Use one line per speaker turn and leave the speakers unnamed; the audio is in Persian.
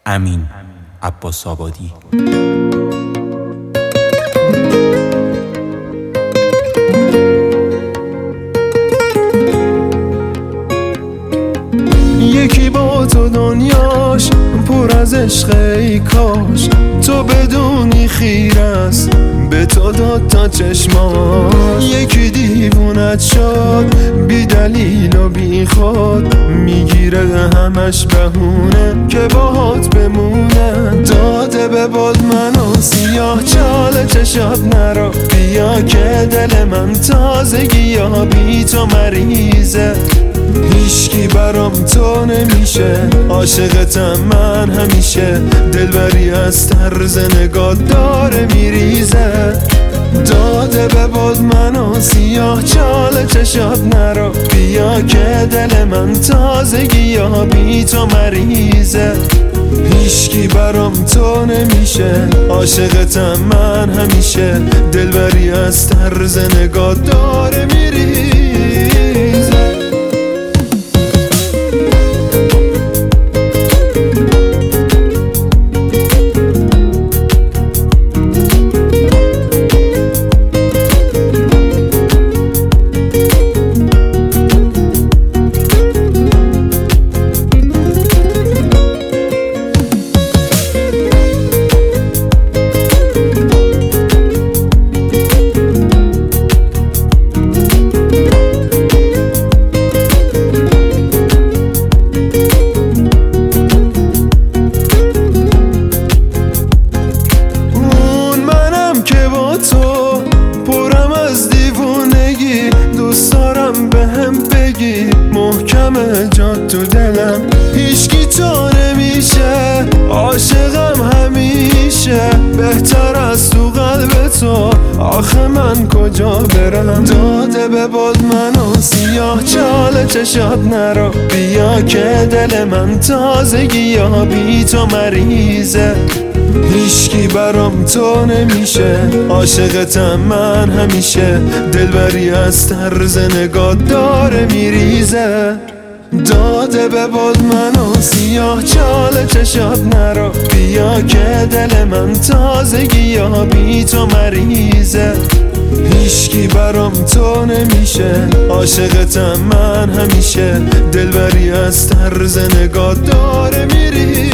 امین عباس آبادی.
یکی با تو دنیاش پر از عشق، ای کاش تو بدونی خیر است به تو داد تا چشماش. یکی دیوونت شد بی دلیل و بی خود، میگیره همش بهونه که باهات بمونه. داده به باد منو سیاه چال چشات نرو، بیا که دل من تازگی یا بی تو مریضه. هیچکی برام تو نمیشه، عاشقتم من همیشه. دلبری از طرز نگاه داره میریزه. داده به باد منو سیاه چال چشات نرو، بیا که دل من تازگی یا بی تو مریضه. هیچکی برام تو نمیشه، عاشقتم من همیشه. دلبری از طرز نگاه داره میریزه. تو پرم از دیوونگی، دوست دارم بهم بگی محکمه جات تو دلم. هیچکی تو نمیشه، عاشقم همیشه. بهتر از تو قلب تو، آخه من کجا برم. داده به باد منو سیاه چال چشات نرو، بیا که دل من تازگی یا بی تو مریضه. هیچکی برام تو نمیشه، عاشقتم من همیشه. دلبری از طرز نگاه داره میریزه. داده به باد منو سیاه چال چشات نرو، بیا که دل من تازگی یا بی تو مریضه. هیچکی برام تو نمیشه، عاشقتم من همیشه. دلبری از طرز نگاه داره میریزه.